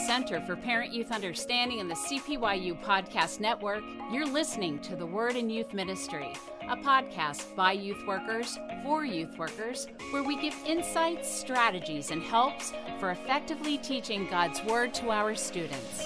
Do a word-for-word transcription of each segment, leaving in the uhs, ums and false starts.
Center for Parent Youth Understanding and the C P Y U Podcast Network, you're listening to The Word in Youth Ministry, a podcast by youth workers for youth workers, where we give insights, strategies, and helps for effectively teaching God's Word to our students.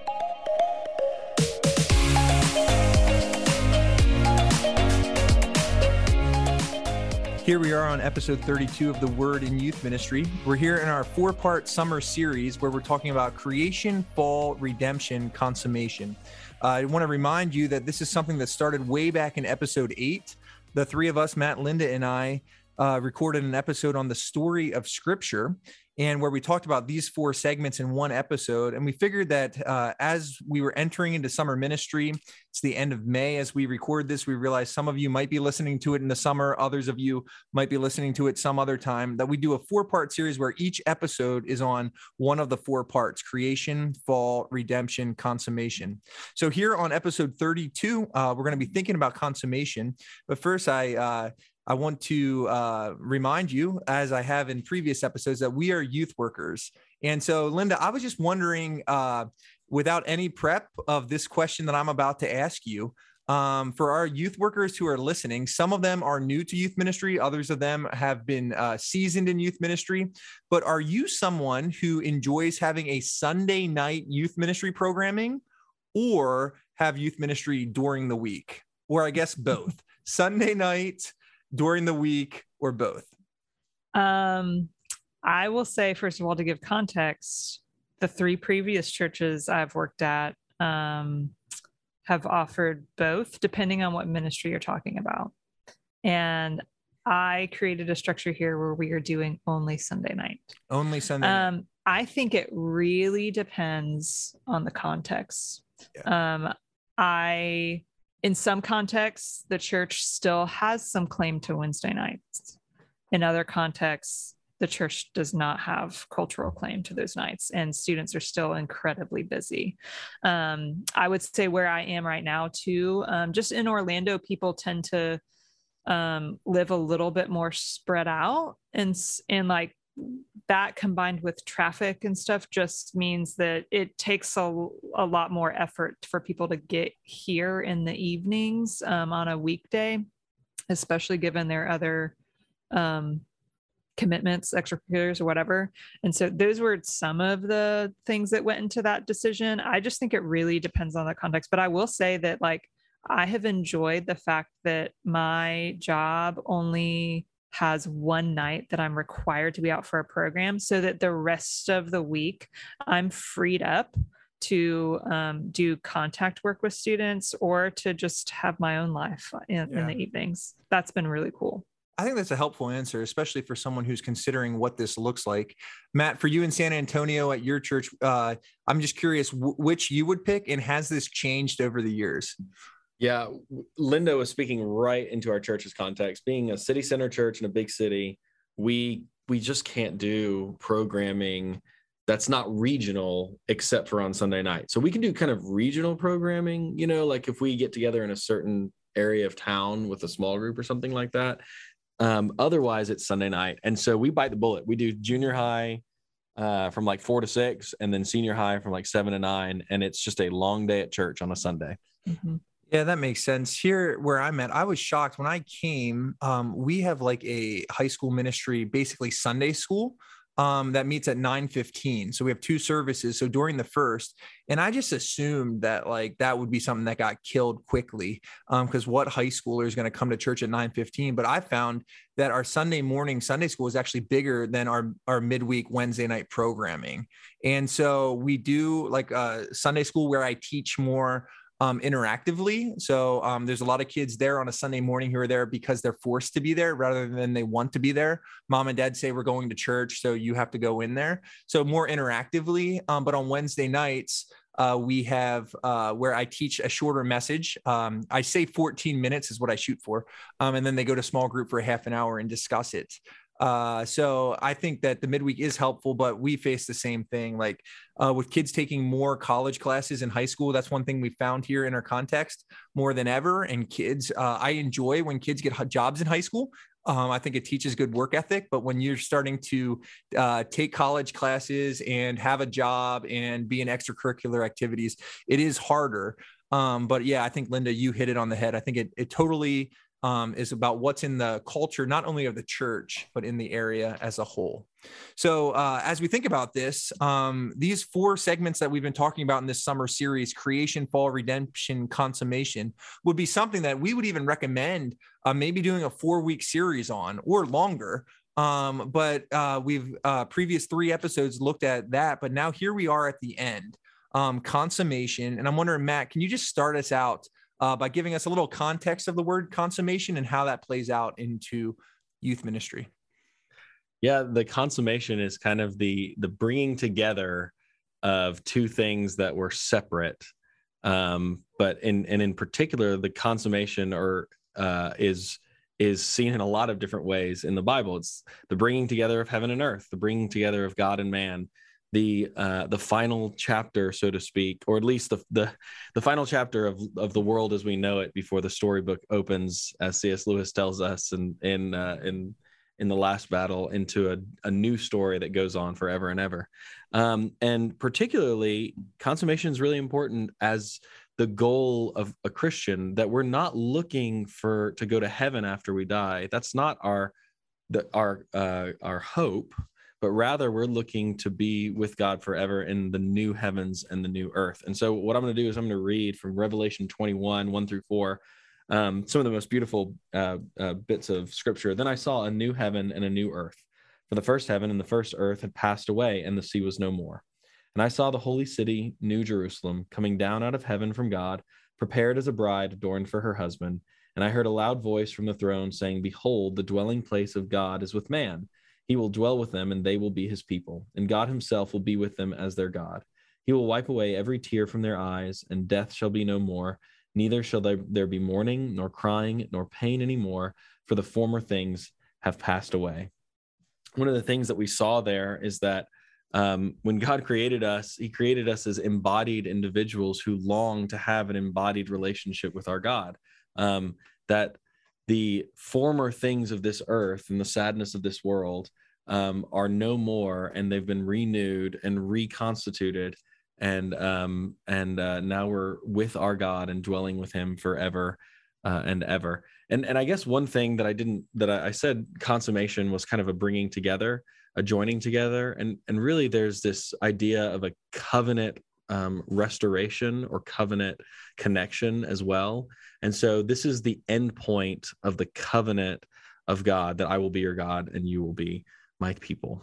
Here we are on episode thirty-two of The Word in Youth Ministry. We're here in our four-part summer series where we're talking about creation, fall, redemption, consummation. Uh, I want to remind you that this is something that started way back in episode eight. The three of us, Matt, Linda, and I, uh, recorded an episode on the story of Scripture, and where we talked about these four segments in one episode. And we figured that uh, as we were entering into summer ministry, it's the end of May as we record this, we realized some of you might be listening to it in the summer, others of you might be listening to it some other time, that we do a four-part series where each episode is on one of the four parts: creation, fall, redemption, consummation. So here on episode thirty-two, uh, we're going to be thinking about consummation. But first, I... Uh, I want to uh, remind you, as I have in previous episodes, that we are youth workers. And so, Linda, I was just wondering, uh, without any prep of this question that I'm about to ask you, um, for our youth workers who are listening, some of them are new to youth ministry, others of them have been uh, seasoned in youth ministry. But are you someone who enjoys having a Sunday night youth ministry programming, or have youth ministry during the week? Or I guess both. Sunday night, during the week, or both? Um, I will say, first of all, to give context, the three previous churches I've worked at um, have offered both, depending on what ministry you're talking about. And I created a structure here where we are doing only Sunday night. Only Sunday night. Um, I think it really depends on the context. Yeah. Um, I... In some contexts, the church still has some claim to Wednesday nights. In other contexts, the church does not have cultural claim to those nights, and students are still incredibly busy. Um, I would say where I am right now, too, um, just in Orlando, people tend to um, live a little bit more spread out, and and like that combined with traffic and stuff just means that it takes a, a lot more effort for people to get here in the evenings um, on a weekday, especially given their other um, commitments, extracurriculars or whatever. And so those were some of the things that went into that decision. I just think it really depends on the context. But I will say that, like, I have enjoyed the fact that my job only has one night that I'm required to be out for a program, so that the rest of the week I'm freed up to um, do contact work with students or to just have my own life in, yeah. in the evenings. That's been really cool. I think that's a helpful answer, especially for someone who's considering what this looks like. Matt, for you in San Antonio at your church, uh, I'm just curious w- which you would pick, and has this changed over the years? Yeah, Linda was speaking right into our church's context. Being a city center church in a big city, we we just can't do programming that's not regional except for on Sunday night. So we can do kind of regional programming, you know, like if we get together in a certain area of town with a small group or something like that. Um, otherwise, it's Sunday night. And so we bite the bullet. We do junior high uh, from like four to six, and then senior high from like seven to nine. And it's just a long day at church on a Sunday. Mm-hmm. Yeah, that makes sense. Here where I'm at, I was shocked when I came. Um, we have like a high school ministry, basically Sunday school, um, that meets at nine fifteen. So we have two services. So during the first, and I just assumed that like that would be something that got killed quickly, um, because what high schooler is going to come to church at nine fifteen? But I found that our Sunday morning Sunday school is actually bigger than our, our midweek Wednesday night programming. And so we do like a Sunday school where I teach more Um, interactively. So um, there's a lot of kids there on a Sunday morning who are there because they're forced to be there rather than they want to be there. Mom and dad say, we're going to church, so you have to go in there. So more interactively. Um, but on Wednesday nights, uh, we have uh, where I teach a shorter message. Um, I say fourteen minutes is what I shoot for. Um, and then they go to small group for a half an hour and discuss it. Uh, so I think that the midweek is helpful, but we face the same thing. Like uh, with kids taking more college classes in high school, that's one thing we found here in our context more than ever. And kids, uh, I enjoy when kids get jobs in high school. Um, I think it teaches good work ethic, but when you're starting to uh, take college classes and have a job and be in extracurricular activities, it is harder. Um, but yeah, I think Linda, you hit it on the head. I think it it totally um, is about what's in the culture, not only of the church, but in the area as a whole. So uh, as we think about this, um, these four segments that we've been talking about in this summer series, creation, fall, redemption, consummation, would be something that we would even recommend uh, maybe doing a four week series on or longer. Um, but uh, we've uh, previous three episodes looked at that, but now here we are at the end, um, consummation. And I'm wondering, Matt, can you just start us out uh, by giving us a little context of the word consummation and how that plays out into youth ministry? Yeah, the consummation is kind of the the bringing together of two things that were separate, um, but in and in particular, the consummation or uh, is is seen in a lot of different ways in the Bible. It's the bringing together of heaven and earth, the bringing together of God and man, the uh, the final chapter, so to speak, or at least the the the final chapter of of the world as we know it before the storybook opens, as C S Lewis tells us, and in uh, in in the last battle, into a, a new story that goes on forever and ever. Um, and particularly, consummation is really important as the goal of a Christian, that we're not looking for to go to heaven after we die. That's not our the, our uh, our hope, but rather we're looking to be with God forever in the new heavens and the new earth. And so what I'm going to do is I'm going to read from Revelation twenty-one, one through four, Um, some of the most beautiful uh, uh, bits of scripture. Then I saw a new heaven and a new earth. For the first heaven and the first earth had passed away, and the sea was no more. And I saw the holy city, New Jerusalem, coming down out of heaven from God, prepared as a bride adorned for her husband. And I heard a loud voice from the throne saying, "Behold, the dwelling place of God is with man. He will dwell with them, and they will be his people. And God himself will be with them as their God. He will wipe away every tear from their eyes, and death shall be no more. Neither shall there, there be mourning, nor crying, nor pain anymore, for the former things have passed away." One of the things that we saw there is that um, when God created us, he created us as embodied individuals who long to have an embodied relationship with our God. Um, that the former things of this earth and the sadness of this world um, are no more, and they've been renewed and reconstituted. And um, and uh, now we're with our God and dwelling with him forever uh, and ever. And and I guess one thing that I didn't that I, I said consummation was kind of a bringing together, a joining together, and and really there's this idea of a covenant um, restoration or covenant connection as well. And so this is the end point of the covenant of God, that I will be your God and you will be my people.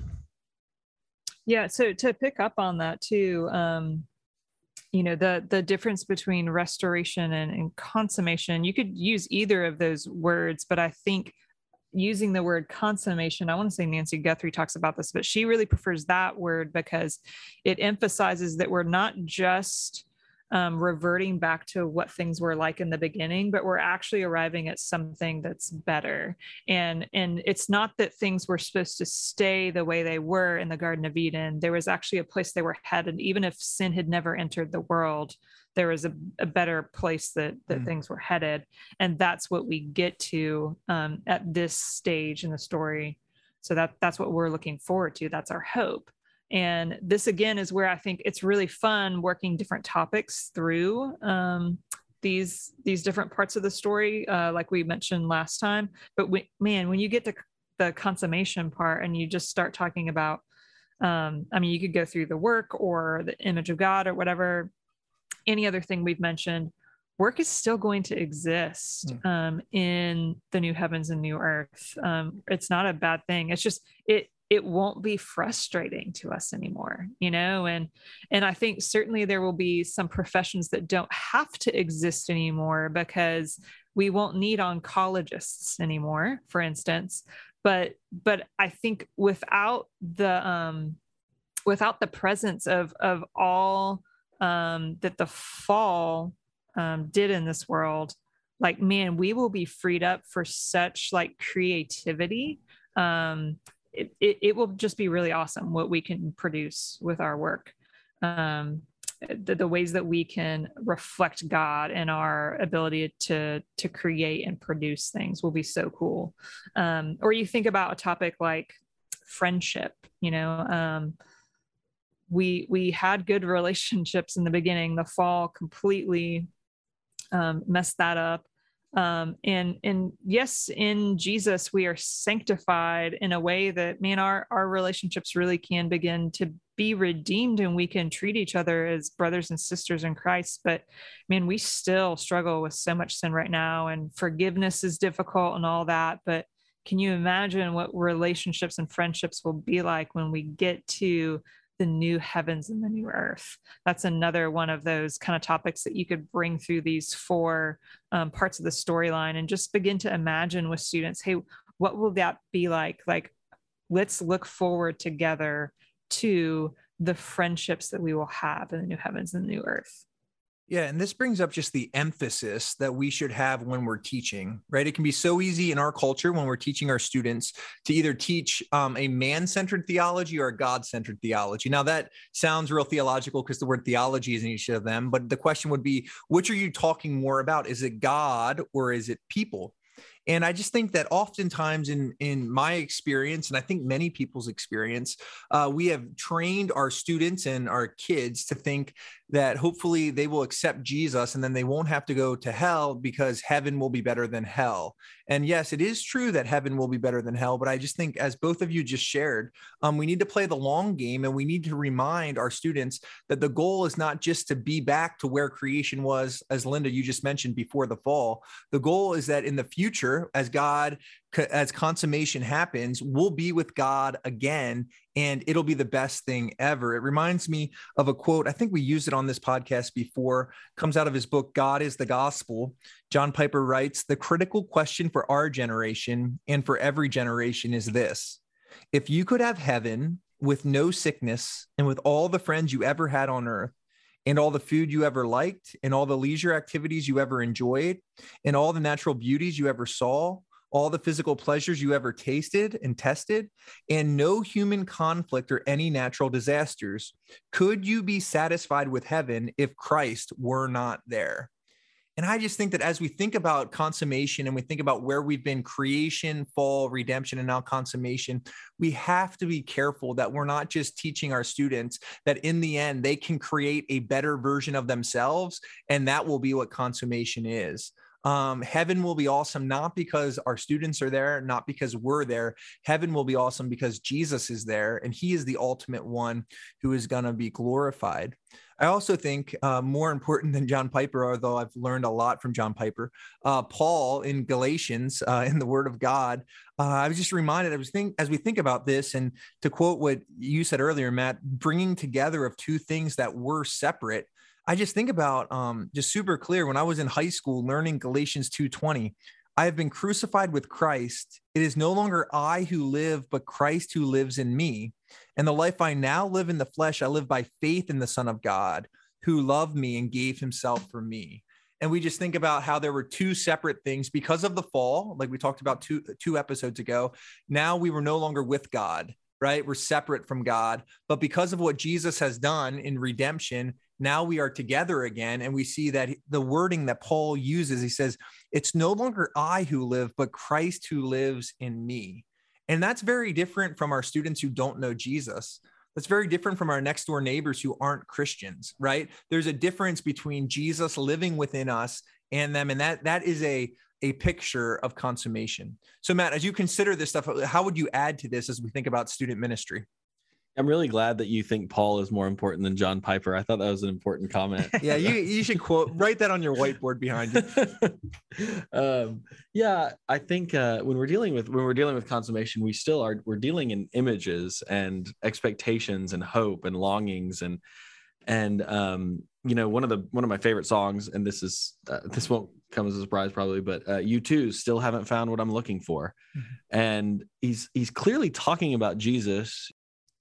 Yeah, so to pick up on that too, um, you know, the the difference between restoration and, and consummation, you could use either of those words, but I think using the word consummation, I want to say Nancy Guthrie talks about this, but she really prefers that word because it emphasizes that we're not just um, reverting back to what things were like in the beginning, but we're actually arriving at something that's better. And, and it's not that things were supposed to stay the way they were in the Garden of Eden. There was actually a place they were headed. Even if sin had never entered the world, there was a, a better place that, that mm. things were headed. And that's what we get to um, at this stage in the story. So that that's what we're looking forward to. That's our hope. And this, again, is where I think it's really fun working different topics through um, these these different parts of the story, uh, like we mentioned last time. But we, man, when you get to the consummation part and you just start talking about, um, I mean, you could go through the work or the image of God or whatever, any other thing we've mentioned, work is still going to exist um, in the new heavens and new earth. Um, it's not a bad thing. It's just, it, it won't be frustrating to us anymore, you know? And, and I think certainly there will be some professions that don't have to exist anymore because we won't need oncologists anymore, for instance. But, but I think without the, um, without the presence of, of all um, that the fall um, did in this world, like, man, we will be freed up for such like creativity. Um, It, it, it will just be really awesome what we can produce with our work. Um, the, the ways that we can reflect God in our ability to to create and produce things will be so cool. Um, or you think about a topic like friendship, you know, um, we we had good relationships in the beginning. The fall completely um, messed that up. Um, and and yes, in Jesus we are sanctified in a way that, man, our our relationships really can begin to be redeemed, and we can treat each other as brothers and sisters in Christ. But man, we still struggle with so much sin right now, and forgiveness is difficult and all that. But can you imagine what relationships and friendships will be like when we get to the new heavens and the new earth? That's another one of those kind of topics that you could bring through these four um, parts of the storyline, and just begin to imagine with students, hey, what will that be like? Like, let's look forward together to the friendships that we will have in the new heavens and the new earth. Yeah, and this brings up just the emphasis that we should have when we're teaching, right? It can be so easy in our culture when we're teaching our students to either teach um, a man-centered theology or a God-centered theology. Now, that sounds real theological because the word theology is in each of them, but the question would be, which are you talking more about? Is it God or is it people? And I just think that oftentimes in, in my experience, and I think many people's experience, uh, we have trained our students and our kids to think that hopefully they will accept Jesus and then they won't have to go to hell because heaven will be better than hell. And yes, it is true that heaven will be better than hell, but I just think, as both of you just shared, um, we need to play the long game, and we need to remind our students that the goal is not just to be back to where creation was, as Linda, you just mentioned, before the fall. The goal is that in the future, as God, as consummation happens, we'll be with God again, and it'll be the best thing ever. It reminds me of a quote. I think we used it on this podcast before. Comes out of his book, God is the Gospel. John Piper writes, "The critical question for our generation and for every generation is this: if you could have heaven with no sickness and with all the friends you ever had on earth, and all the food you ever liked, and all the leisure activities you ever enjoyed, and all the natural beauties you ever saw, all the physical pleasures you ever tasted and tested, and no human conflict or any natural disasters, could you be satisfied with heaven if Christ were not there?" And I just think that as we think about consummation and we think about where we've been, creation, fall, redemption, and now consummation, we have to be careful that we're not just teaching our students that in the end, they can create a better version of themselves, and that will be what consummation is. Um, heaven will be awesome, not because our students are there, not because we're there. Heaven will be awesome because Jesus is there, and he is the ultimate one who is going to be glorified. I also think uh, more important than John Piper, although I've learned a lot from John Piper, uh, Paul in Galatians, uh, in the Word of God, uh, I was just reminded, I was think, as we think about this, and to quote what you said earlier, Matt, bringing together of two things that were separate, I just think about um, just super clear when I was in high school learning Galatians two twenty, I have been crucified with Christ. It is no longer I who live, but Christ who lives in me. And the life I now live in the flesh, I live by faith in the Son of God, who loved me and gave himself for me. And we just think about how there were two separate things because of the fall, like we talked about two, two episodes ago. Now we were no longer with God, right? We're separate from God. But because of what Jesus has done in redemption, now we are together again. And we see that the wording that Paul uses, he says, it's no longer I who live, but Christ who lives in me. And that's very different from our students who don't know Jesus. That's very different from our next door neighbors who aren't Christians, right? There's a difference between Jesus living within us and them. And that that is a, a picture of consummation. So Matt, as you consider this stuff, how would you add to this as we think about student ministry? I'm really glad that you think Paul is more important than John Piper. I thought that was an important comment. Yeah, you you should quote, write that on your whiteboard behind you. um, yeah, I think uh, when we're dealing with when we're dealing with consummation, we still are we're dealing in images and expectations and hope and longings and and um, you know, one of the one of my favorite songs, and this is uh, this won't come as a surprise probably, but uh, U two still haven't found what I'm looking for, mm-hmm. and he's he's clearly talking about Jesus.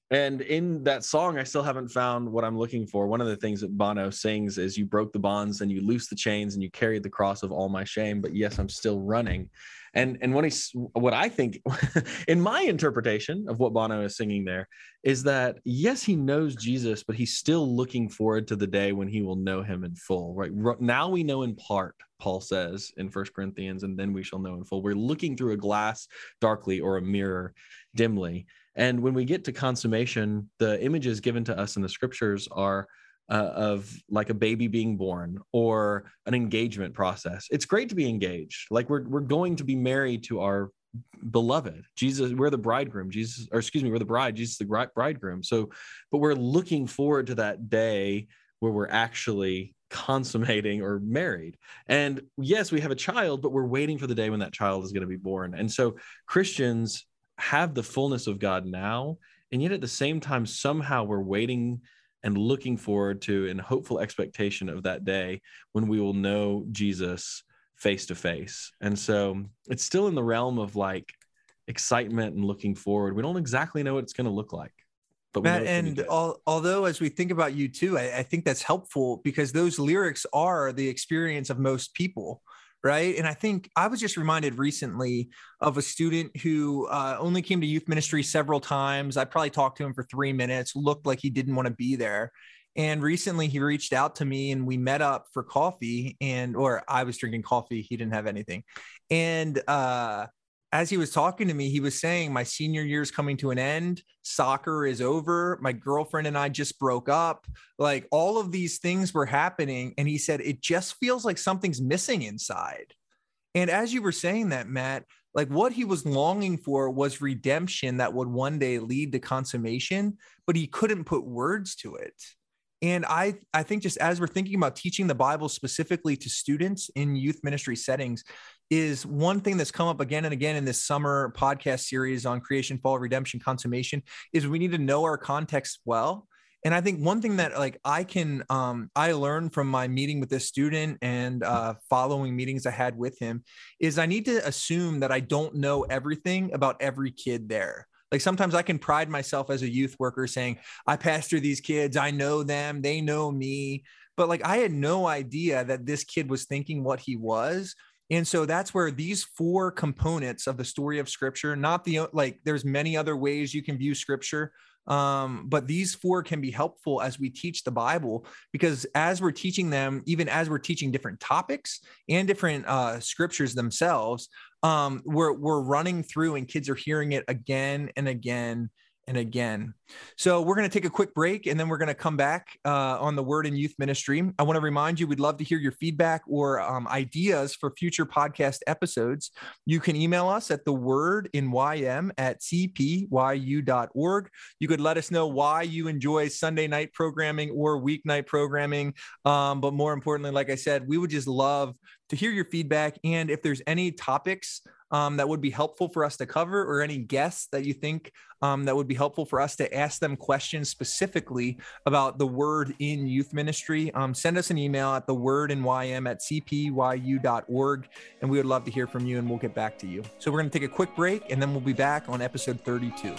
And in that song, I still haven't found what I'm looking for. One of the things that Bono sings is, you broke the bonds and you loosed the chains and you carried the cross of all my shame, but yes, I'm still running. And and when he's, what I think in my interpretation of what Bono is singing there is that, yes, he knows Jesus, but he's still looking forward to the day when he will know him in full, right? Now we know in part, Paul says in First Corinthians, and then we shall know in full. We're looking through a glass darkly or a mirror dimly. And when we get to consummation, the images given to us in the scriptures are uh, of like a baby being born or an engagement process. It's great to be engaged. Like we're we're going to be married to our beloved. Jesus, we're the bridegroom. Jesus, or excuse me, we're the bride. Jesus, the bridegroom. So, but we're looking forward to that day where we're actually consummating or married. And yes, we have a child, but we're waiting for the day when that child is going to be born. And so Christians have the fullness of God now, and yet at the same time, somehow we're waiting and looking forward to and hopeful expectation of that day when we will know Jesus face to face. And so it's still in the realm of like excitement and looking forward. We don't exactly know what it's going to look like. But we Matt, know and al- although as we think about you too, I, I think that's helpful because those lyrics are the experience of most people. Right. And I think I was just reminded recently of a student who uh, only came to youth ministry several times. I probably talked to him for three minutes, looked like he didn't want to be there. And recently he reached out to me and we met up for coffee and, or I was drinking coffee. He didn't have anything. And uh, as he was talking to me, he was saying, my senior year is coming to an end. Soccer is over. My girlfriend and I just broke up. Like all of these things were happening. And he said, it just feels like something's missing inside. And as you were saying that, Matt, like what he was longing for was redemption that would one day lead to consummation, but he couldn't put words to it. And I, I think just as we're thinking about teaching the Bible specifically to students in youth ministry settings, is one thing that's come up again and again in this summer podcast series on creation, fall, redemption, consummation, is we need to know our context well. And I think one thing that like I can, um, I learned from my meeting with this student and uh, following meetings I had with him is I need to assume that I don't know everything about every kid there. Like sometimes I can pride myself as a youth worker saying, I pastor these kids, I know them, they know me. But like I had no idea that this kid was thinking what he was. And so that's where these four components of the story of scripture, not the, like there's many other ways you can view scripture, um, but these four can be helpful as we teach the Bible, because as we're teaching them, even as we're teaching different topics and different uh, scriptures themselves, um, we're, we're running through and kids are hearing it again and again and again. So we're going to take a quick break and then we're going to come back uh, on the Word in Youth Ministry. I want to remind you, we'd love to hear your feedback or um, ideas for future podcast episodes. You can email us at the word in Y M at c p y u dot org. You could let us know why you enjoy Sunday night programming or weeknight programming. Um, but more importantly, like I said, we would just love to hear your feedback. And if there's any topics Um, that would be helpful for us to cover, or any guests that you think um, that would be helpful for us to ask them questions specifically about the Word in Youth Ministry, um, send us an email at the word in Y M at c p y u dot org, and we would love to hear from you, and we'll get back to you. So we're going to take a quick break, and then we'll be back on episode thirty-two.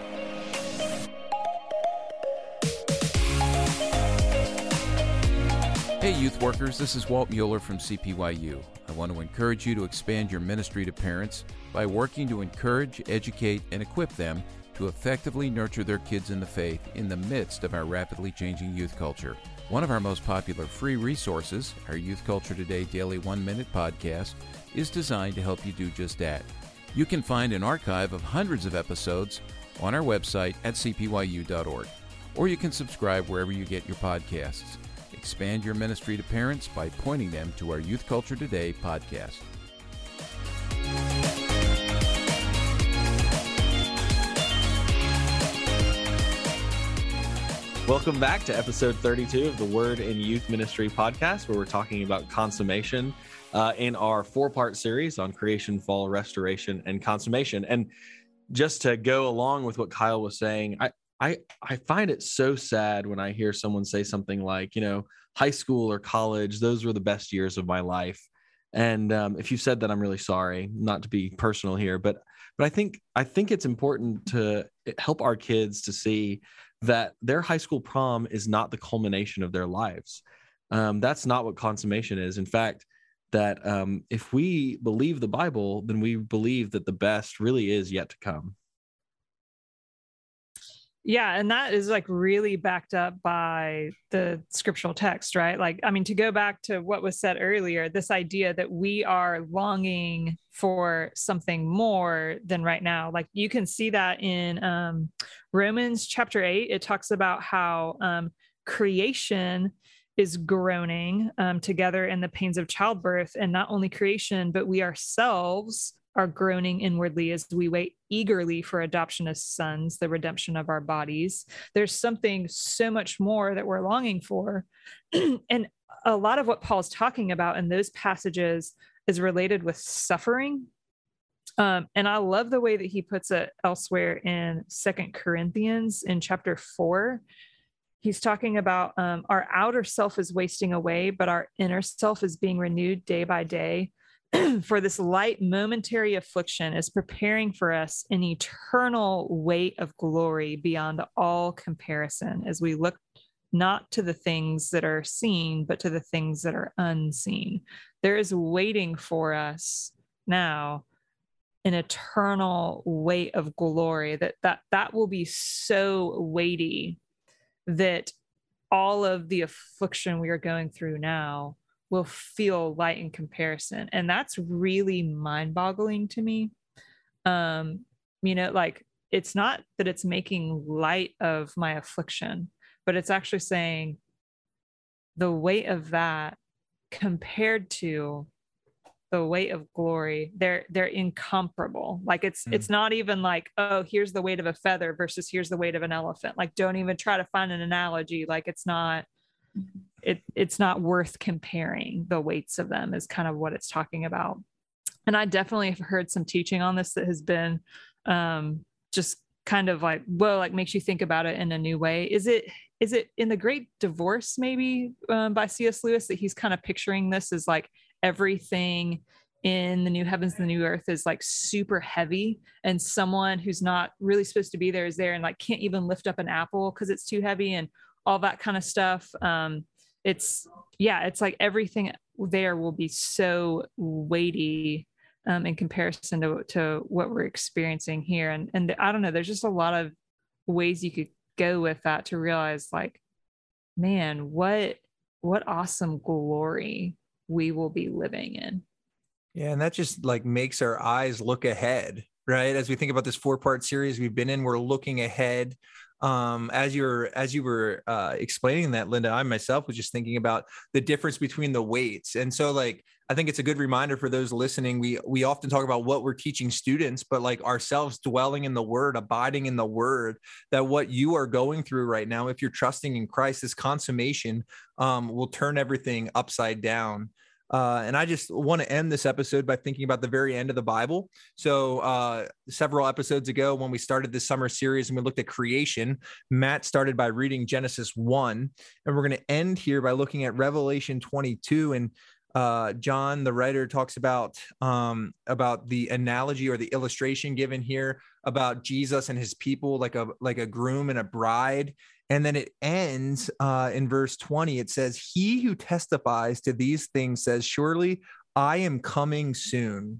Hey, youth workers, this is Walt Mueller from C P Y U. I want to encourage you to expand your ministry to parents by working to encourage, educate, and equip them to effectively nurture their kids in the faith in the midst of our rapidly changing youth culture. One of our most popular free resources, our Youth Culture Today Daily One-Minute Podcast, is designed to help you do just that. You can find an archive of hundreds of episodes on our website at c p y u dot org, or you can subscribe wherever you get your podcasts. Expand your ministry to parents by pointing them to our Youth Culture Today podcast. Welcome back to episode thirty-two of the Word in Youth Ministry podcast, where we're talking about consummation uh, in our four-part series on creation, fall, restoration, and consummation. And just to go along with what Kyle was saying, I I, I find it so sad when I hear someone say something like, you know, high school or college, those were the best years of my life. And um, if you said that, I'm really sorry, not to be personal here, but But I think I think it's important to help our kids to see that their high school prom is not the culmination of their lives. Um, that's not what consummation is. In fact, that um, if we believe the Bible, then we believe that the best really is yet to come. Yeah, and that is like really backed up by the scriptural text, right? Like, I mean, to go back to what was said earlier, this idea that we are longing for something more than right now. Like, you can see that in um, Romans chapter eight. It talks about how um, creation is groaning um, together in the pains of childbirth, and not only creation, but we ourselves are groaning inwardly as we wait eagerly for adoption as sons, the redemption of our bodies. There's something so much more that we're longing for. And a lot of what Paul's talking about in those passages is related with suffering. Um, and I love the way that he puts it elsewhere in Second Corinthians in chapter four. He's talking about um, our outer self is wasting away, but our inner self is being renewed day by day. For this light momentary affliction is preparing for us an eternal weight of glory beyond all comparison, as we look not to the things that are seen, but to the things that are unseen. There is waiting for us now an eternal weight of glory that that that will be so weighty that all of the affliction we are going through now will feel light in comparison. And that's really mind-boggling to me. Um, you know, like, it's not that it's making light of my affliction, but it's actually saying the weight of that compared to the weight of glory, they're they're incomparable. Like, it's mm. it's not even like, oh, here's the weight of a feather versus here's the weight of an elephant. Like, don't even try to find an analogy. Like, it's not It it's not worth comparing the weights of them, is kind of what it's talking about. And I definitely have heard some teaching on this that has been um, just kind of like, well, like makes you think about it in a new way. Is it is it in The Great Divorce, maybe um, by C S Lewis, that he's kind of picturing this as like everything in the new heavens and the new earth is like super heavy, and someone who's not really supposed to be there is there and like can't even lift up an apple because it's too heavy, and all that kind of stuff. Um, it's, yeah, it's like everything there will be so weighty um, in comparison to, to what we're experiencing here. And, and I don't know, there's just a lot of ways you could go with that to realize, like, man, what, what awesome glory we will be living in. Yeah. And that just like makes our eyes look ahead, right? As we think about this four part series we've been in, we're looking ahead. Um, as you were, as you were uh, explaining that, Linda, I myself was just thinking about the difference between the weights. And so like, I think it's a good reminder for those listening. We, we often talk about what we're teaching students, but like ourselves dwelling in the word, abiding in the word, that what you are going through right now, if you're trusting in Christ, this consummation um, will turn everything upside down. Uh, and I just want to end this episode by thinking about the very end of the Bible. So uh, several episodes ago, when we started this summer series and we looked at creation, Matt started by reading Genesis one, and we're going to end here by looking at Revelation twenty-two. And uh, John, the writer, talks about um, about the analogy or the illustration given here about Jesus and his people, like a like a groom and a bride. And then it ends uh, in verse twenty. It says, "He who testifies to these things says, surely I am coming soon.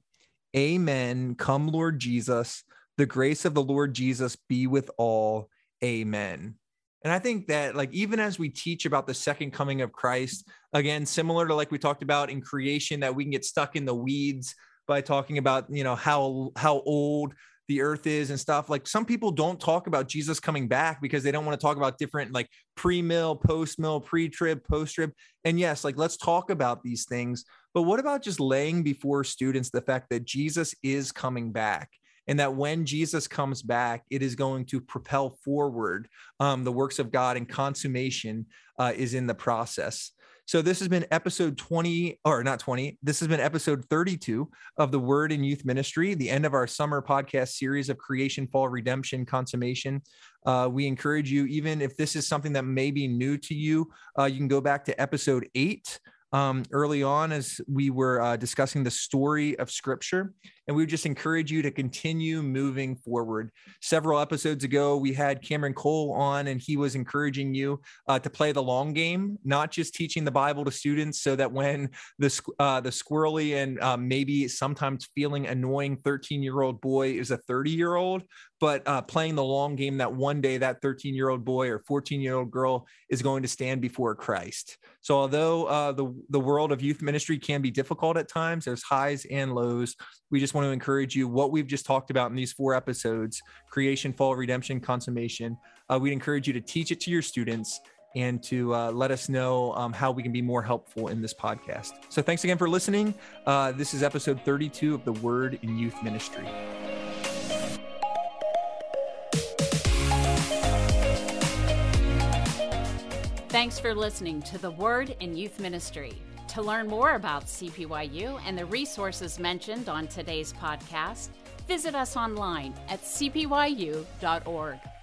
Amen. Come, Lord Jesus. The grace of the Lord Jesus be with all. Amen." And I think that, like, even as we teach about the second coming of Christ, again, similar to like we talked about in creation, that we can get stuck in the weeds by talking about, you know, how how old the earth is and stuff. Like, some people don't talk about Jesus coming back because they don't want to talk about different, like, pre-mill, post-mill, pre-trib, post-trib. And yes, like, let's talk about these things. But what about just laying before students the fact that Jesus is coming back, and that when Jesus comes back, it is going to propel forward um, the works of God, and consummation uh, is in the process. So this has been episode twenty, or not twenty, this has been episode thirty-two of the Word in Youth Ministry, the end of our summer podcast series of creation, fall, redemption, consummation. Uh, we encourage you, even if this is something that may be new to you, uh, you can go back to episode eight um, early on as we were uh, discussing the story of Scripture, and we would just encourage you to continue moving forward. Several episodes ago, we had Cameron Cole on, and he was encouraging you uh, to play the long game, not just teaching the Bible to students so that when the, uh, the squirrely and uh, maybe sometimes feeling annoying thirteen-year-old boy is a thirty-year-old, but uh, playing the long game that one day that thirteen-year-old boy or fourteen-year-old girl is going to stand before Christ. So although uh, the, the world of youth ministry can be difficult at times, there's highs and lows, we just want to encourage you, what we've just talked about in these four episodes, creation, fall, redemption, consummation, uh, we'd encourage you to teach it to your students and to uh, let us know um, how we can be more helpful in this podcast. So thanks again for listening. Uh, this is episode thirty-two of the Word in Youth Ministry. Thanks for listening to the Word in Youth Ministry. To learn more about C P Y U and the resources mentioned on today's podcast, visit us online at c p y u dot org.